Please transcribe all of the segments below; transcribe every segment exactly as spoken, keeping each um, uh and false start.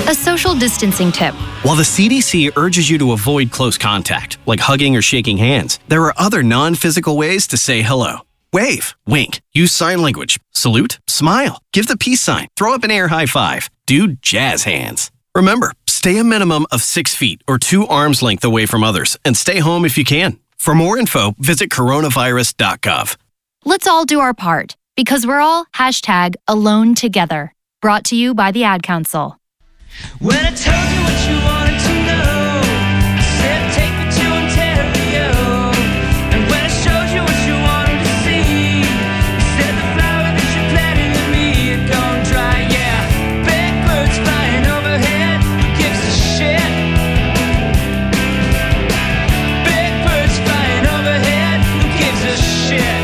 A social distancing tip. While the C D C urges you to avoid close contact, like hugging or shaking hands, there are other non-physical ways to say hello. Wave, wink, use sign language, salute, smile, give the peace sign, throw up an air high five, do jazz hands. Remember, stay a minimum of six feet or two arms length away from others and stay home if you can. For more info, visit coronavirus dot gov. Let's all do our part because we're all hashtag alone together. Brought to you by the Ad Council. When I told you what you wanted to know, you said take me to Ontario. And when I showed you what you wanted to see, you said the flower that you planted in me had gone dry. Yeah, big birds flying overhead, who gives a shit? Big birds flying overhead, who gives a shit?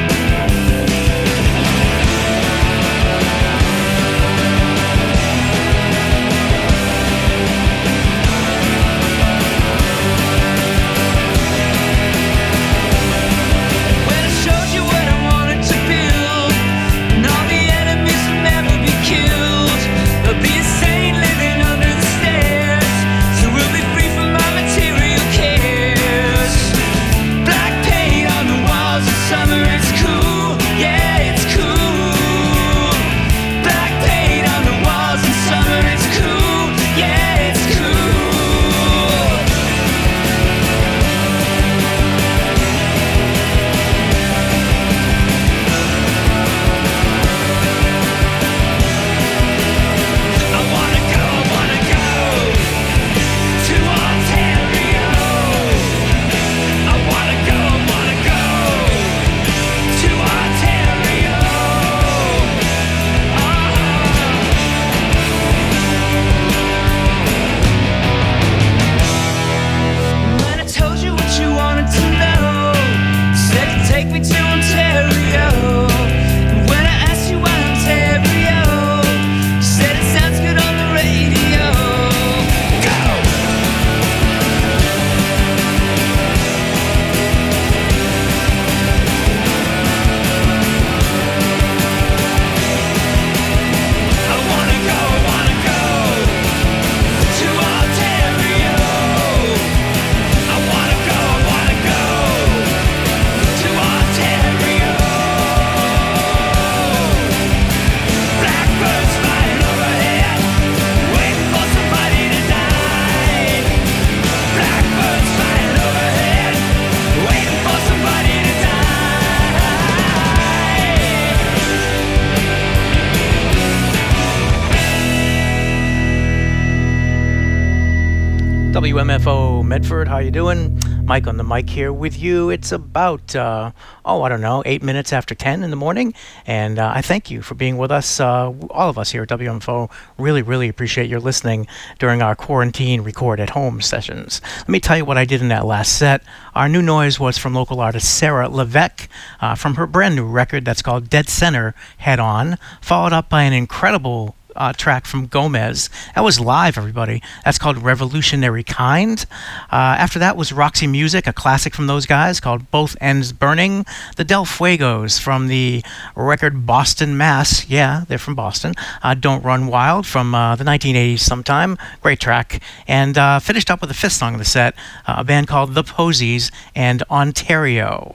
W M F O Medford, how you doing? Mike on the mic here with you. It's about, uh, oh, I don't know, eight minutes after ten in the morning, and uh, I thank you for being with us. Uh, all of us here at W M F O really, really appreciate your listening during our quarantine record at home sessions. Let me tell you what I did in that last set. Our new noise was from local artist Sarah Levesque uh, from her brand new record that's called Dead Center Head On, followed up by an incredible Uh, track from Gomez. That was live, everybody. That's called Revolutionary Kind. Uh, after that was Roxy Music, a classic from those guys called Both Ends Burning. The Del Fuegos from the record Boston Mass. Yeah, they're from Boston. Uh, Don't Run Wild from uh, the nineteen eighties sometime. Great track. And uh, finished up with the fifth song of the set, uh, a band called The Posies and Ontario.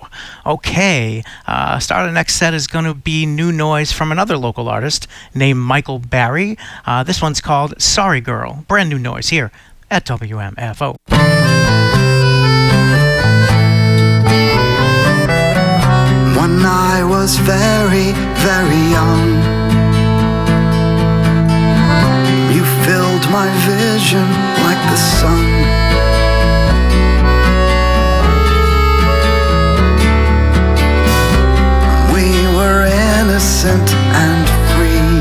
Okay, uh, start of the next set is going to be new noise from another local artist named Michael Barry. Uh, this one's called Sorry Girl. Brand new noise here at W M F O. When I was very, very young, you filled my vision like the sun. We were innocent and free.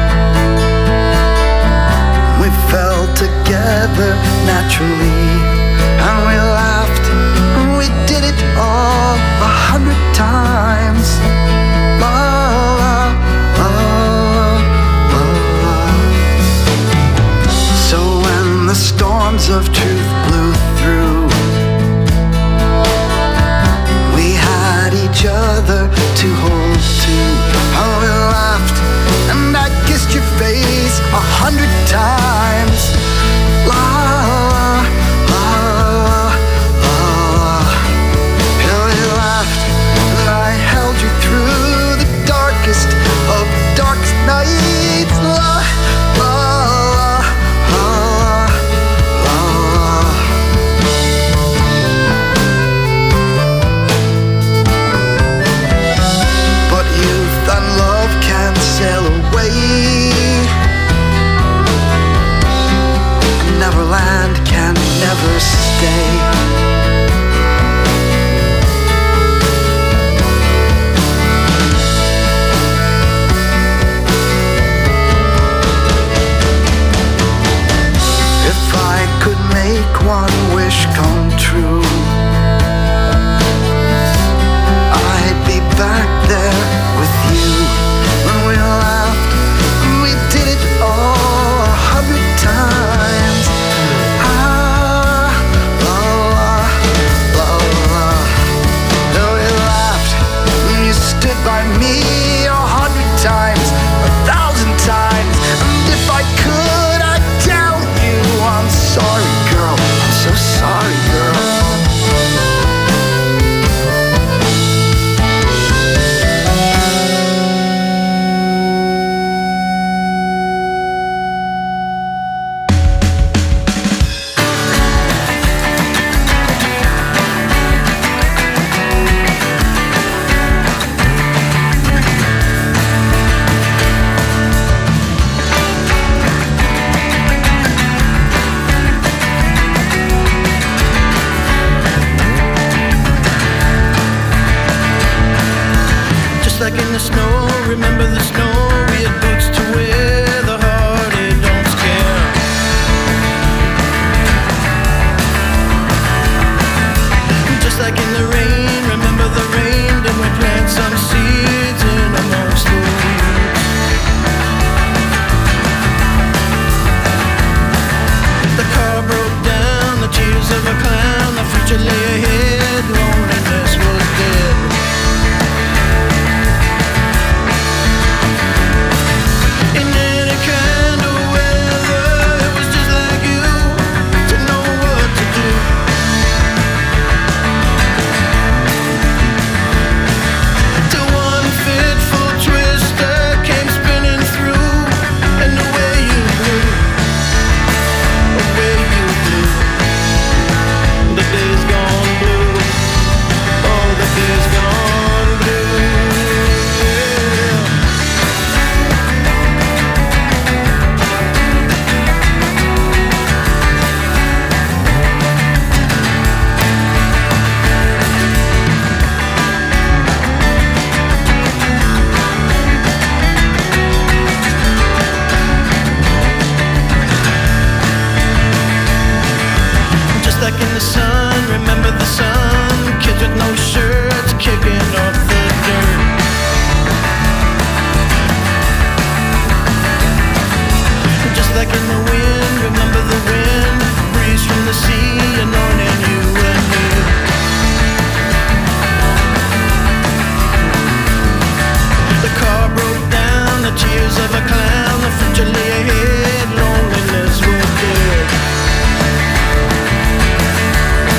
We fell together naturally, and we laughed, and we did it all a hundred times. La, la, la, la, la. So when the storms of truth blew through, we had each other to hold to. Oh, we laughed, and I kissed your face a hundred times. future lay ahead, loneliness was dead. In any kind of weather, it was just like you to know what to do. Till one fitful twister came spinning through, and the way you blew, the way you blew, the days gone blue, oh, the days gone blue, yeah. Just like in the sun, remember the sun, kids with no shirts kicking up the dirt. Just like in the wind, remember the wind, breeze from the sea, anointing you and me. The car broke down, the tears of a clown, the future lay ahead, loneliness was dead.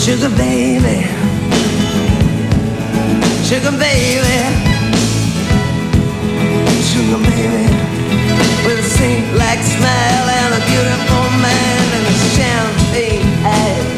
Sugar baby, sugar baby, sugar baby, with a saint-like smile and a beautiful mind and a champagne eyes.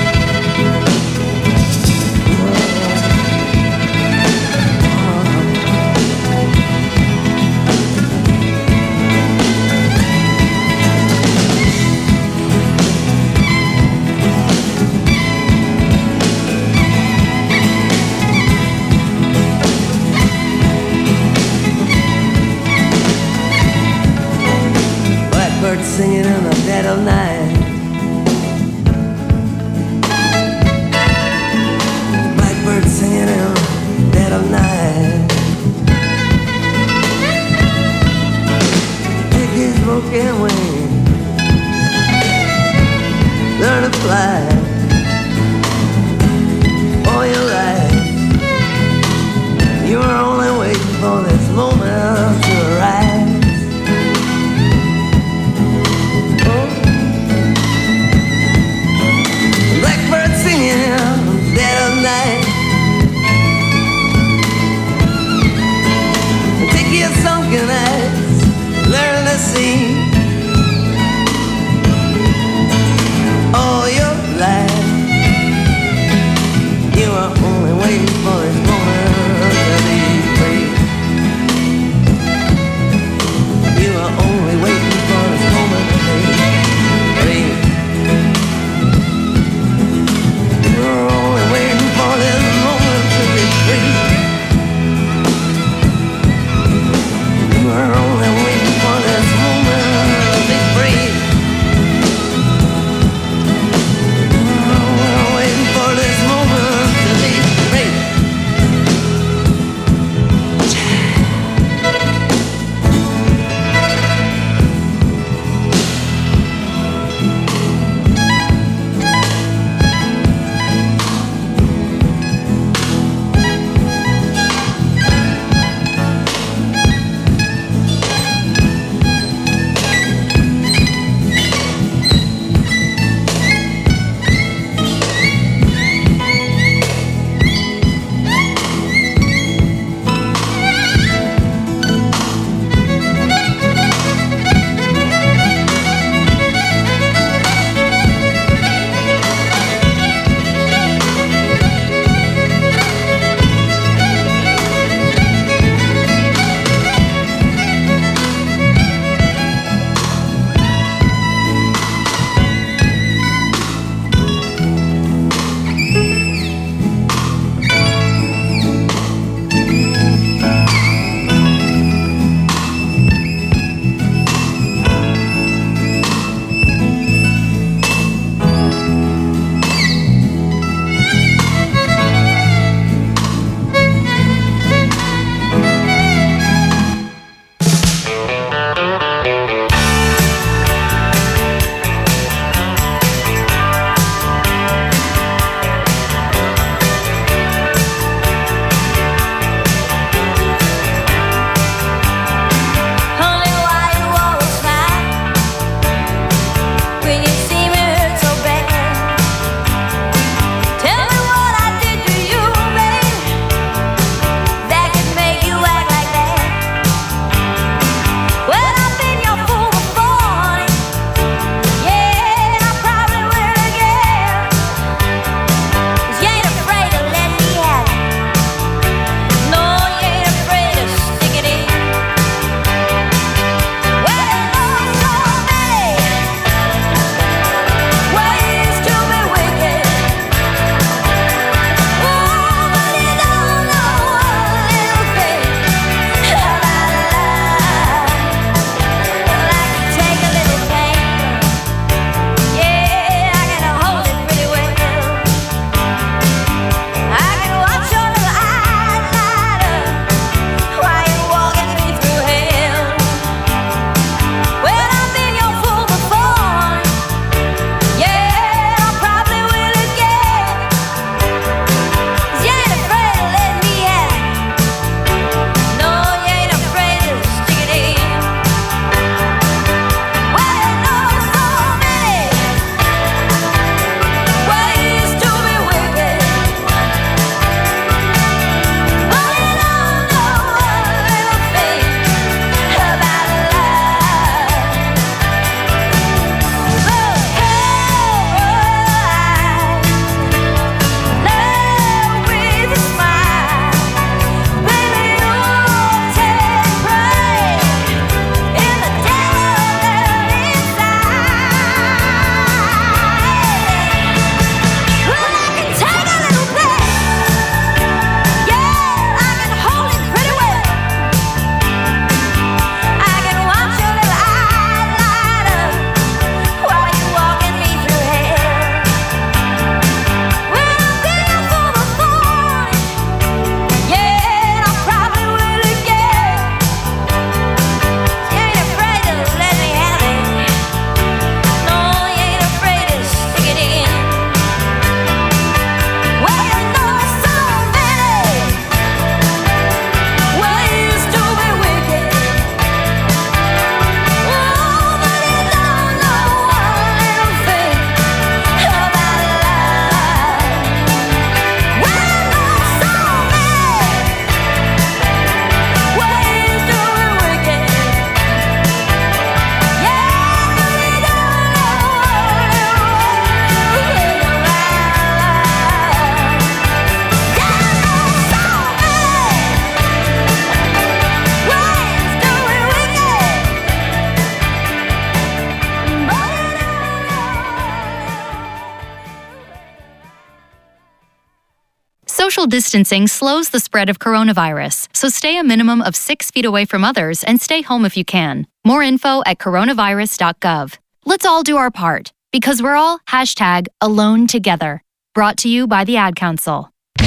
Singing in the dead of night. Blackbird singing in the dead of night. Take his broken wings, learn to fly all your life. You were only waiting for this moment to arise. Dead of night. Take your sunken eyes, learn to see all your life. Social distancing slows the spread of coronavirus, so stay a minimum of six feet away from others and stay home if you can. More info at coronavirus dot gov. Let's all do our part, because we're all hashtag alone together. Brought to you by the Ad Council.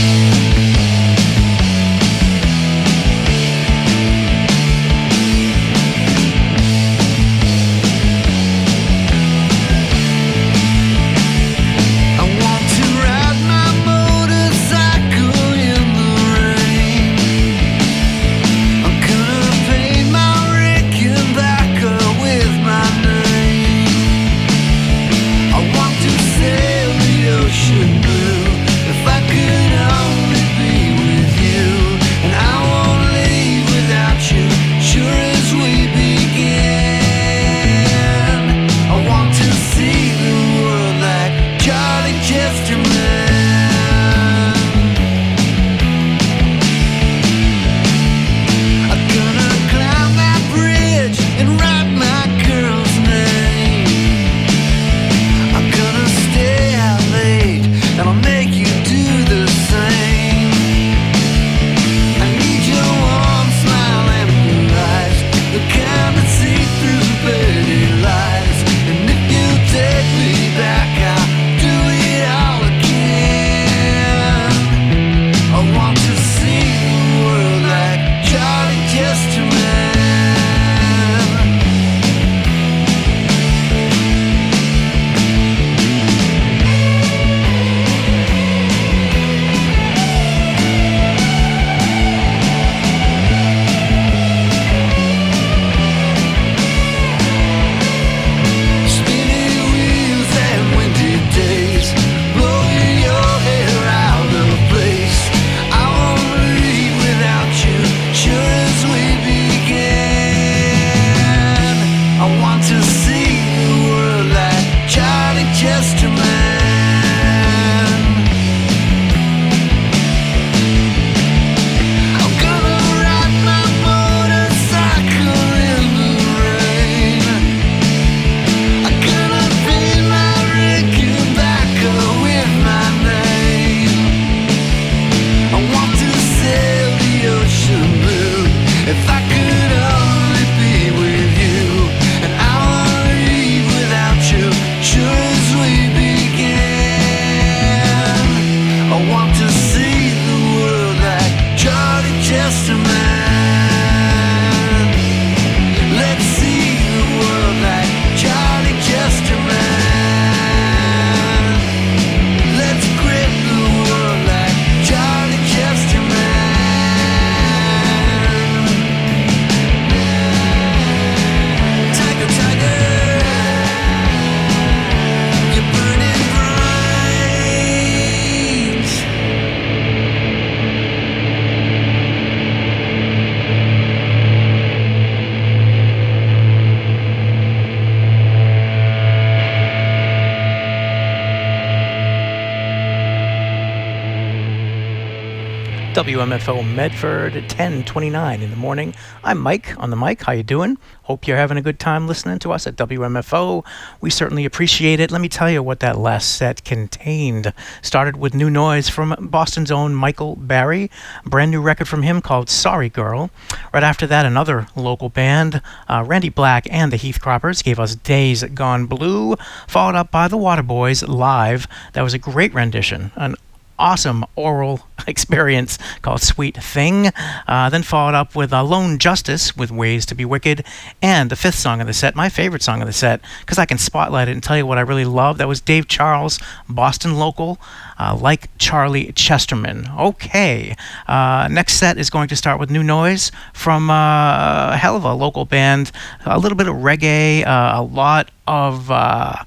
W M F O Medford at ten twenty-nine in the morning. I'm Mike on the mic. How you doing? Hope you're having a good time listening to us at W M F O. We certainly appreciate it. Let me tell you what that last set contained. Started with new noise from Boston's own Michael Barry. A brand new record from him called Sorry Girl. Right after that, another local band, uh, Randy Black and the Heathcroppers, gave us Days Gone Blue, followed up by the Waterboys live. That was a great rendition. An awesome oral experience called Sweet Thing. Uh, then followed up with uh, Lone Justice with Ways to Be Wicked. And the fifth song of the set, my favorite song of the set, because I can spotlight it and tell you what I really love. That was Dave Charles, Boston local, uh, Like Charlie Chesterman. Okay. Uh, next set is going to start with new noise from uh, a hell of a local band. A little bit of reggae, uh, a lot of Uh,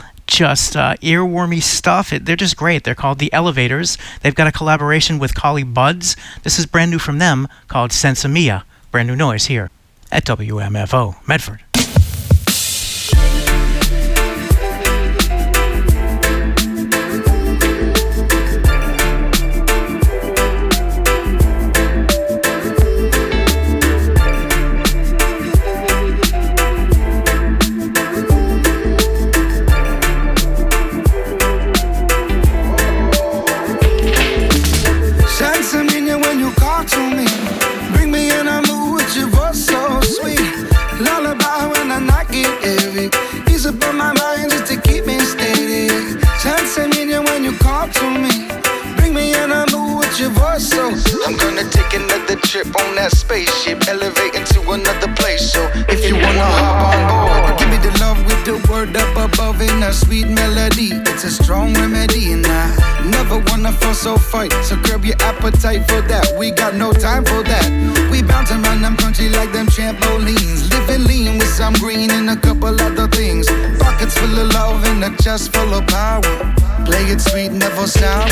just uh, earwormy stuff. It, they're just great. They're called The Elevators. They've got a collaboration with Collie Buddz. This is brand new from them called Senza Mia. Brand new noise here at W M F O Medford. talk to me. Bring me in a mood with your voice, so I'm gonna take another trip on that spaceship, elevating to another place. So if you wanna hop on board, give me the love with the word up above in a sweet melody. It's a strong remedy, and I never wanna fuss or fight. So curb your appetite for that. We got no time for that. We bounce around them country like them trampolines, living lean with some green and a couple other things. Pockets full of love and a chest full of power. Play it sweet, never sour.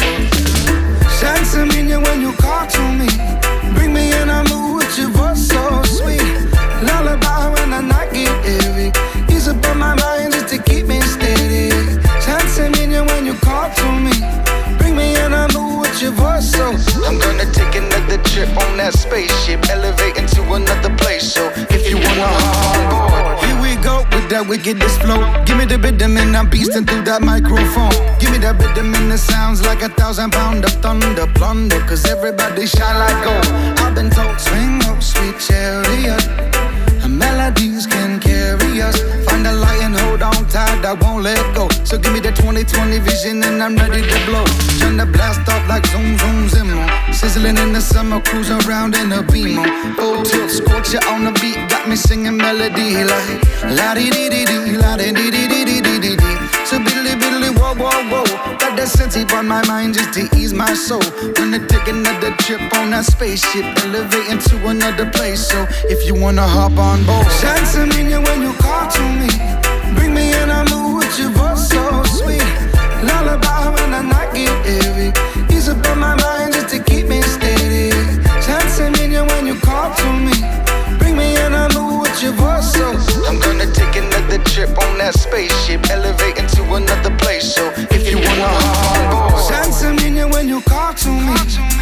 Shine some in you when you call to me. Bring me in a mood with your voice so sweet. Lullaby when the night get heavy. Ease up on my mind just to keep me steady. Shine some in you when you call to me. Bring me in a mood with your voice so I'm gonna take another trip on that spaceship, elevating to another place. So if you wanna hop on board, here we go with that wickedest flow. Give me the rhythm and I'm beasting through that microphone. Give me that rhythm and it sounds like a thousand pound of thunder plunder. Cause everybody shine like gold. I've been told swing low, sweet chariot. And melodies can carry us. Find a light and hold on tight, I won't let go. So give me the twenty twenty vision and I'm ready to blow. Turn the blast off like zoom, zoom, zimmer. Sizzling in the summer, cruising around in a beamer. Full tilt, scorcher on the beat, got me singing melody like la-di-di-di-di, la-di-di-di-di-di-di-di. So biddly, biddly, whoa, whoa, whoa. Got that sense on my mind just to ease my soul. Gonna take another trip on that spaceship, elevating to another place. So if you wanna hop on board, shine some in you when you call to me. Bring me in a mood with your voice so sweet. Lullaby when the night get heavy. Ease up on my mind just to keep me steady. Shine some in you when you call to me. Bring me in a mood with your voice so I'm gonna take another trip on that spaceship, elevating to another place. So if you wanna hop on board, shine some in you when you call to me.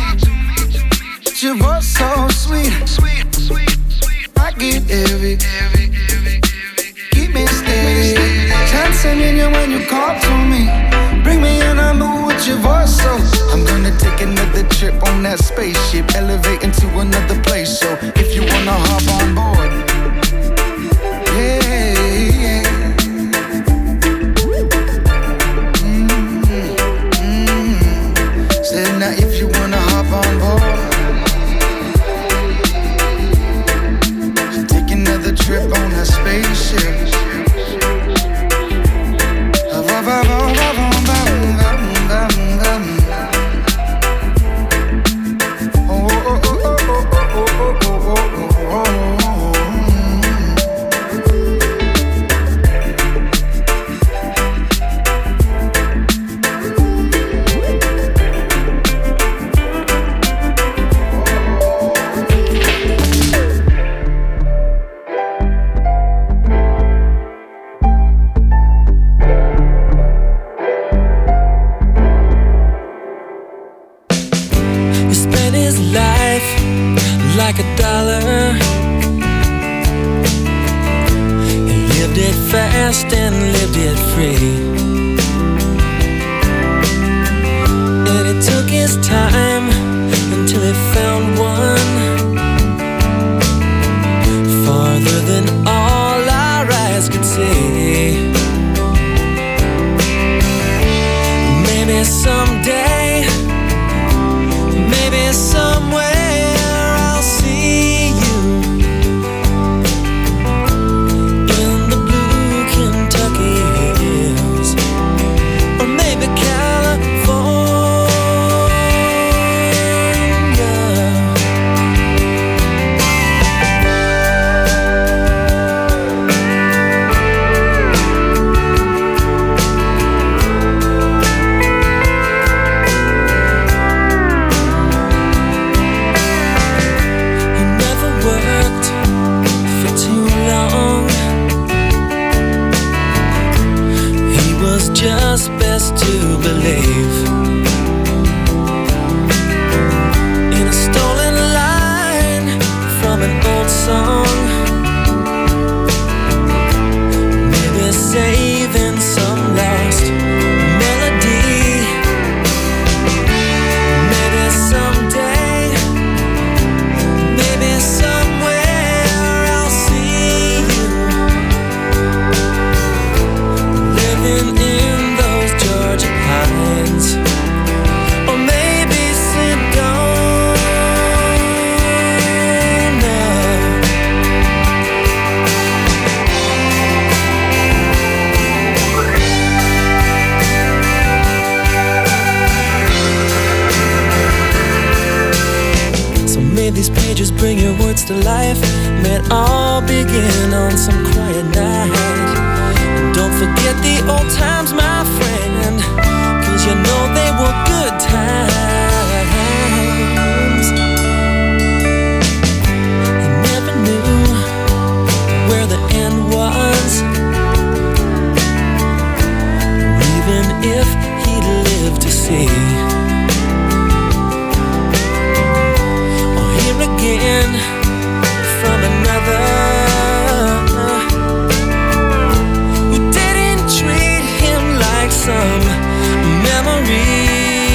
Your voice so sweet, sweet, sweet, sweet. I get heavy, keep me steady. Shine some in you when you call to me. Bring me in a mood with your voice so I'm gonna take another trip on that spaceship, elevating to another place. So if you wanna hop on board, yeah, yeah. Mm-hmm. Mm-hmm. Said now if you wanna hop on board, take another trip on that spaceship. Like a dollar, he lived it fast and lived it free, and it took his time until he found one farther than all our eyes could see. Maybe someday, maybe somewhere to life. May it all begin on some quiet night. And don't forget the old times, my friend, 'cause you know they were good times. He never knew where the end was, or even if he'd live to see. Again from another who didn't treat him like some memory.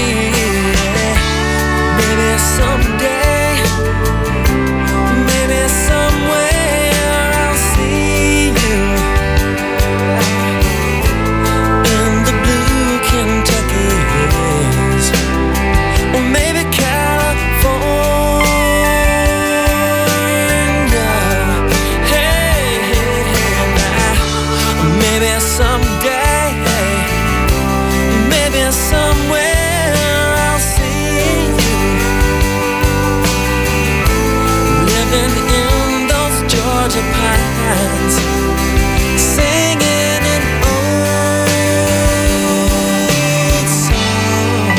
Maybe someday, maybe somewhere I'll see you in the blue Kentucky hills, or maybe California. Maybe someday, maybe somewhere I'll see you living in those Georgia pines, singing an old song.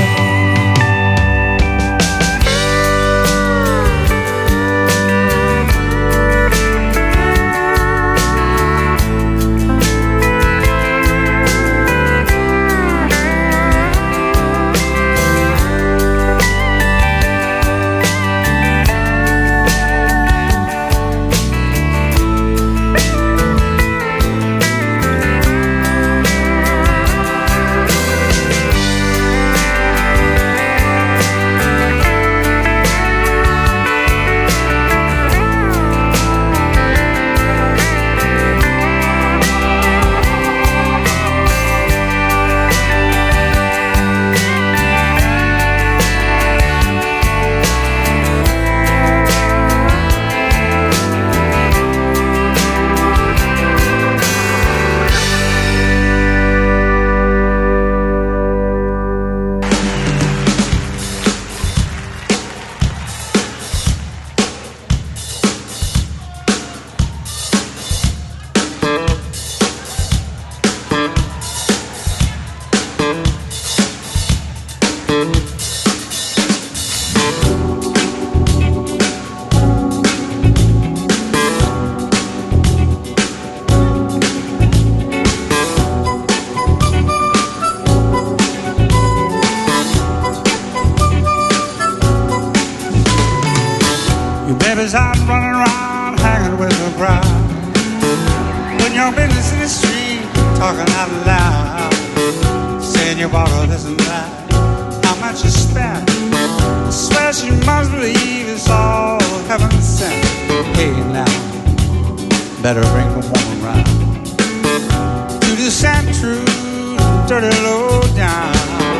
Baby's out running around, hanging with the crowd, putting your business in the street, talking out loud, saying you bought her this and that, how much you spent. I swear she must believe it's all heaven sent. Hey now, better bring the woman round to the Santa Cruz, dirty low down.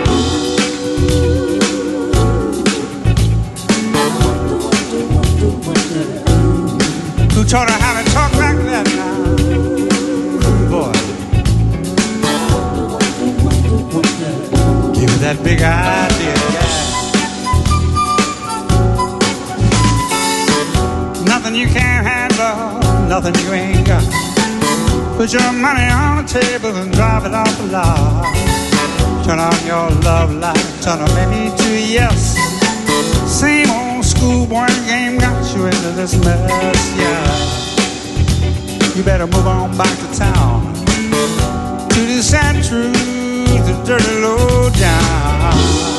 Who taught her how to talk like that now? Boy, give her that big idea, yeah. Nothing you can't handle, nothing you ain't got. Put your money on the table and drive it off the lot. Turn on your love light, turn them maybe to yes. Same old schoolboy game got you into this mess, yeah. You better move on back to town, to the Santa Cruz, the dirty low down.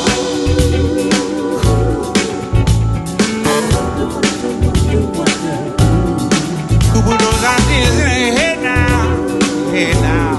Who put those ideas in their head now, head now?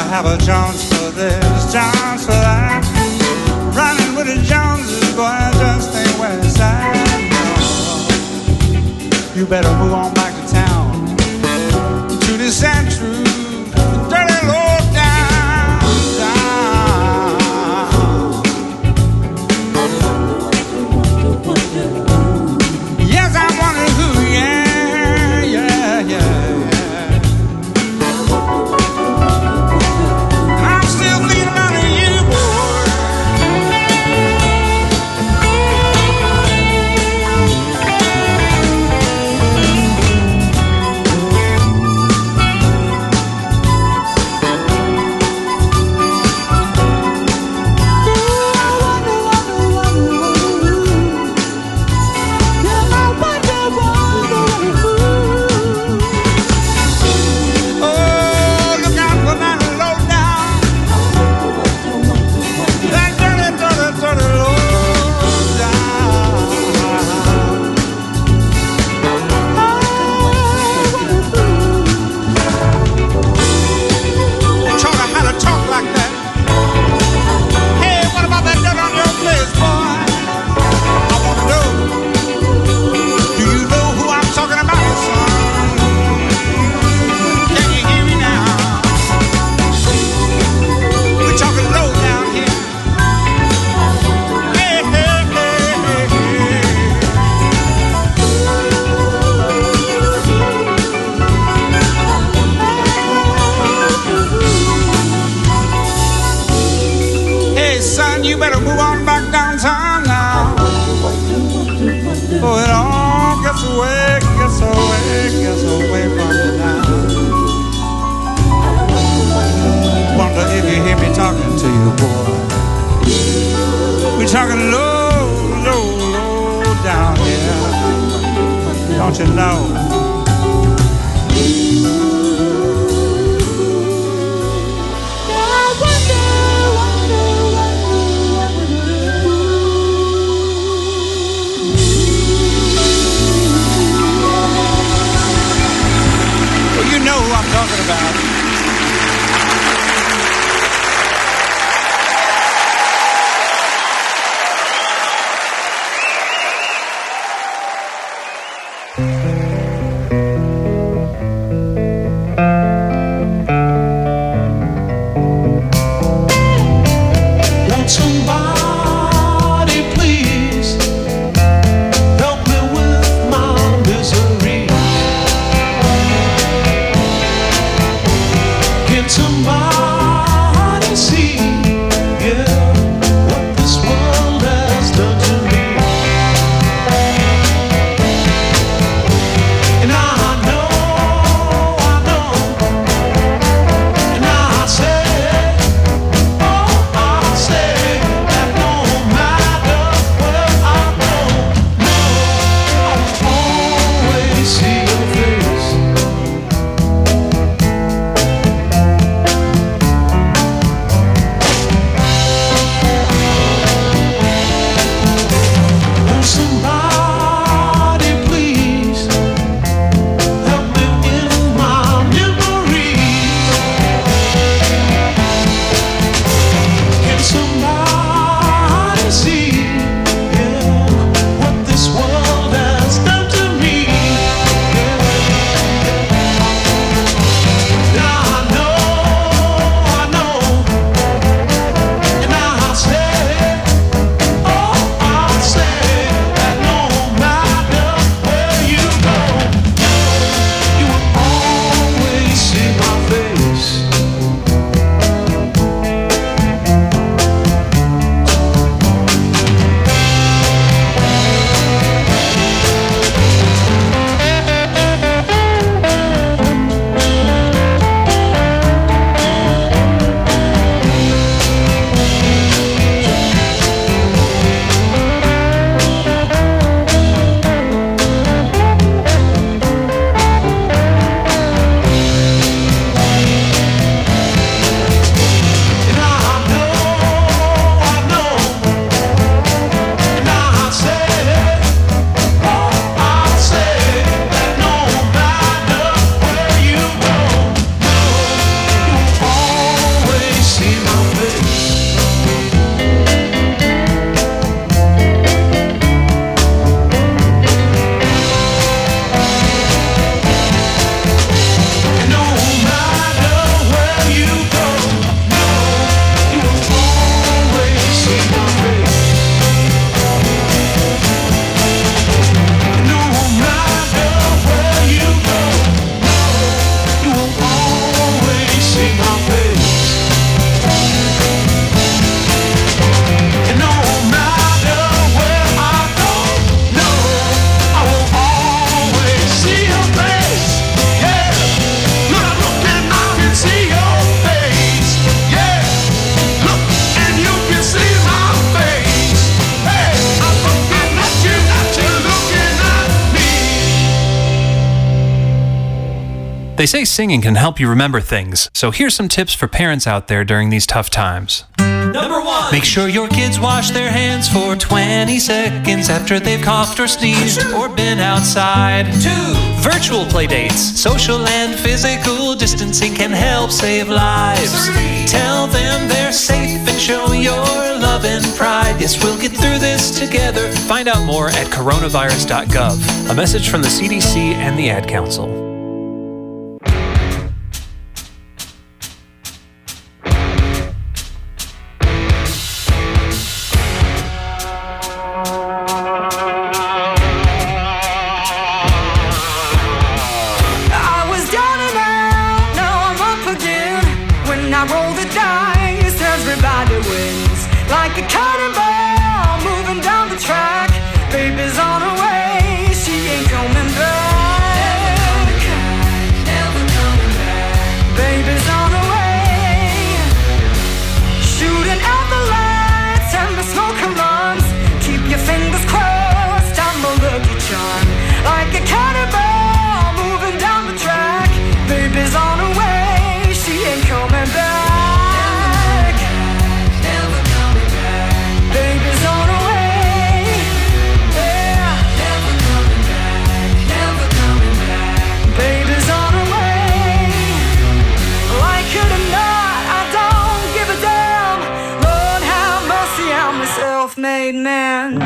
have a chance for this, chance for that. Running with the Joneses, boy, I just ain't where it's at. No. You better move on back to town, to the Central, dirty low down, down. Yes, I wonder who, yeah, yeah, yeah. They say singing can help you remember things, so here's some tips for parents out there during these tough times. Number one, make sure your kids wash their hands for twenty seconds after they've coughed or sneezed or been outside. Two, virtual play dates. Social and physical distancing can help save lives. Three, tell them they're safe and show your love and pride. Yes, we'll get through this together. Find out more at coronavirus dot gov. A message from the C D C and the Ad Council. Self-made man.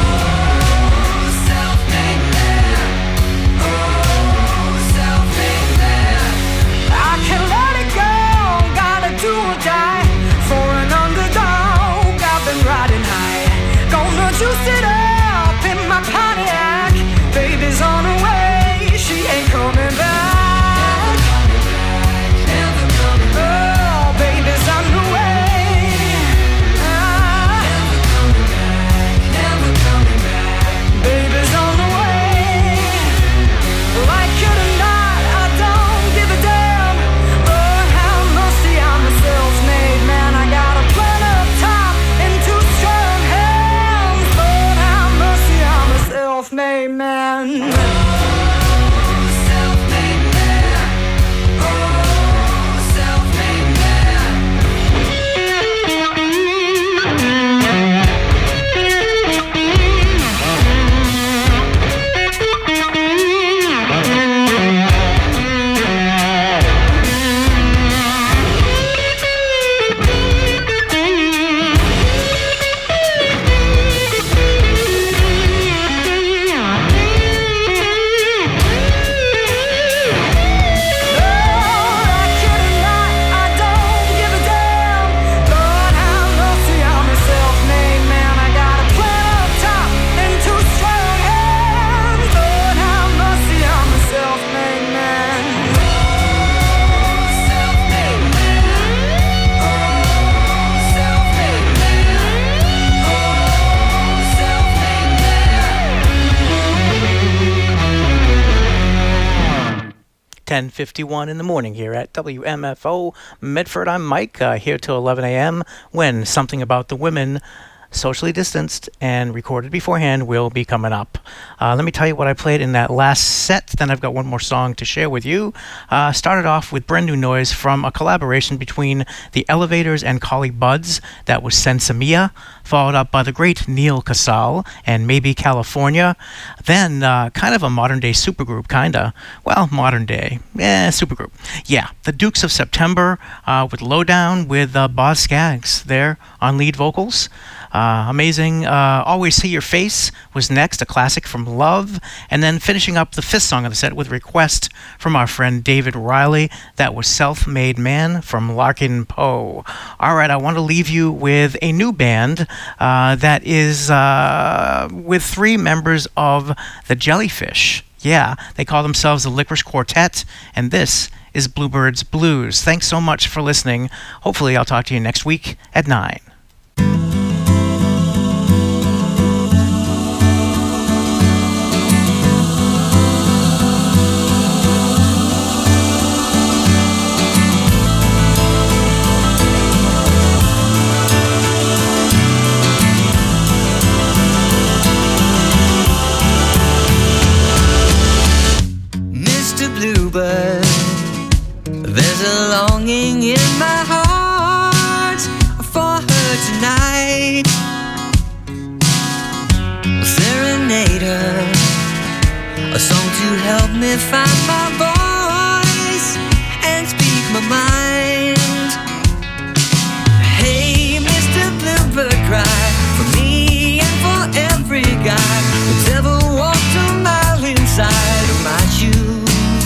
ten fifty-one in the morning here at W M F O Medford. I'm Mike, uh, here till eleven a.m. when Something About the Women, socially distanced and recorded beforehand, will be coming up. Uh, let me tell you what I played in that last set, then I've got one more song to share with you. Uh, started off with brand new noise from a collaboration between the Elevators and Collie Buddz. That was Sensimilla, followed up by the great Neil Casal and Maybe California. Then uh, kind of a modern day supergroup, kinda. Well, modern day. Eh, supergroup. Yeah, the Dukes of September uh, with Lowdown with uh, Boz Scaggs there on lead vocals. Uh, amazing. Uh, Always See Your Face was next, a classic from Love. And then finishing up the fifth song of the set with Request from our friend David Riley. That was Self-Made Man from Larkin Poe. All right, I want to leave you with a new band uh, that is uh, with three members of the Jellyfish. Yeah, they call themselves the Licorice Quartet, and this is Bluebird's Blues. Thanks so much for listening. Hopefully I'll talk to you next week at nine. Mister Bluebird, me find my voice and speak my mind. Hey, Mister Bluebird, cry for me and for every guy that's ever walked a mile inside of my shoes.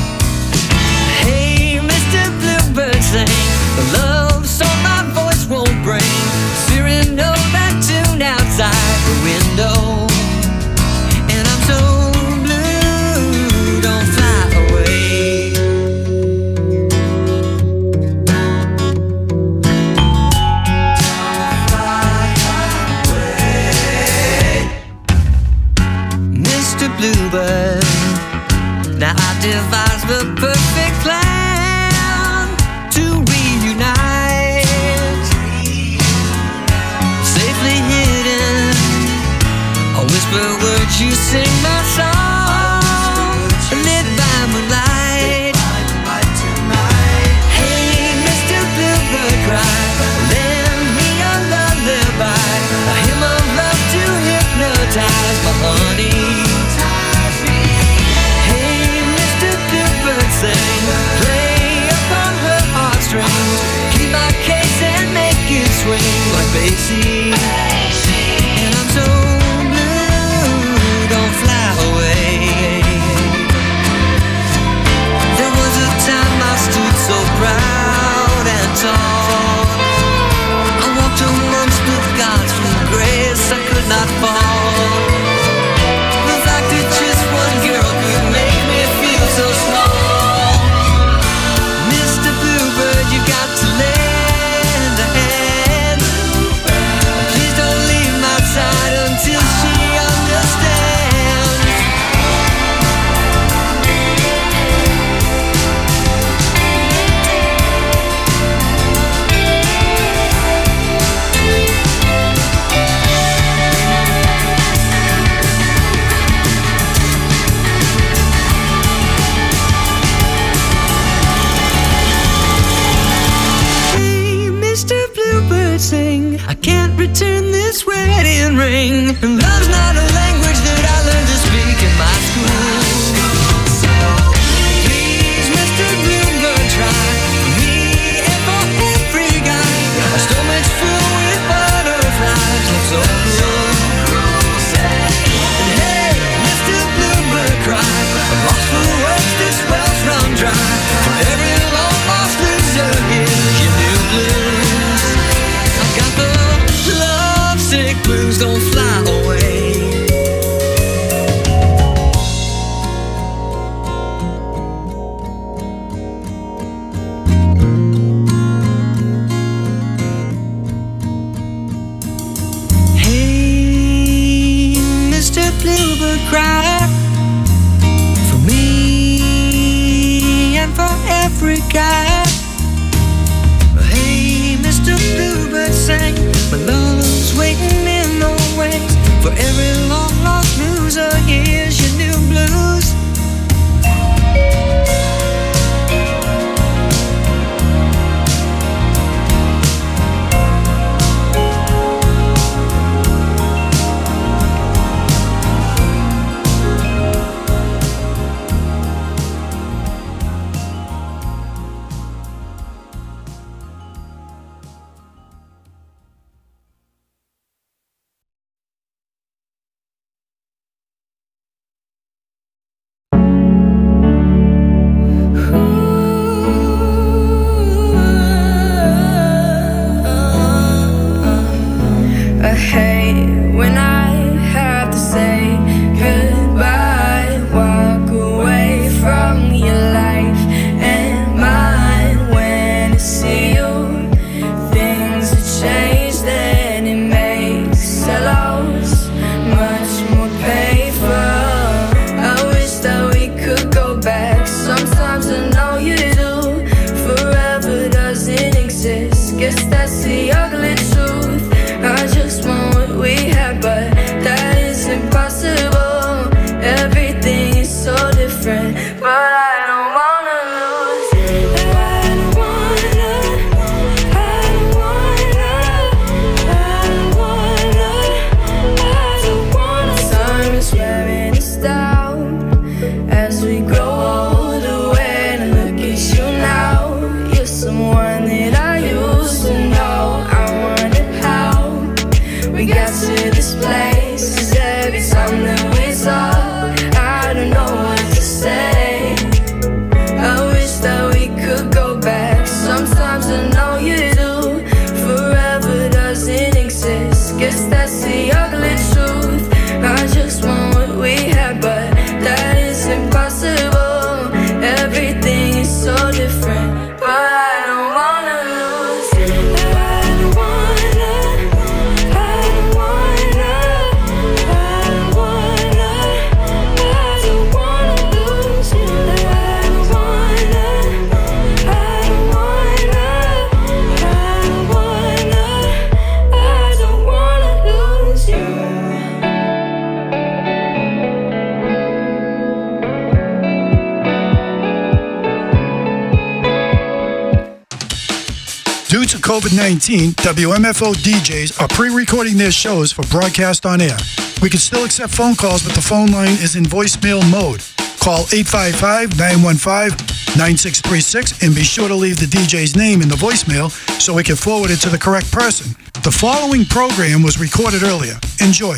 Hey, Mister Bluebird, sing the love song my voice won't bring. Siren, know that tune outside the window. And I'm so blue, don't fly away. Mister Bluebird, now I devised the perfect plan to reunite. Safely hidden, I whisper words, you sing my song, lit by moonlight. Hey, Mister Bluebird, cry, lend me a lullaby, a hymn of love to hypnotize my honey. Hey, Mister Bluebird, sing, play upon her heartstrings, keep my case and make it swing like Basie. And I'm so blue, don't fly away. There was a time I stood so proud and tall. I walked amongst the gods from grace, I could not fall. The fact that just one girl could make me feel so small. Mister Bluebird, you got to lend a hand. Please don't leave my side until she understands. Hey, Mister Bluebird, sing, I can't return this wedding ring. And love's not a language that I learned to speak in my school. Please, Mister Bluebird, try for me and for every guy. My stomach's filled with butterflies, love so cruel. And hey, Mister Bluebird, cry, I'm lost for words, this well's run dry. For every long lost loser, here's your new blues. I got the lovesick blues, don't fly away. Hey, Mister Bluebird, cry for me and for every guy. Hey, Mister Bluebird, sing, my love's waiting in the wings. For every long lost loser, here's your new blues. covid nineteen, W M F O D Js are pre-recording their shows for broadcast on air. We can still accept phone calls, but the phone line is in voicemail mode. Call eight five five, nine one five, nine six three six and be sure to leave the D J's name in the voicemail so we can forward it to the correct person. The following program was recorded earlier. Enjoy.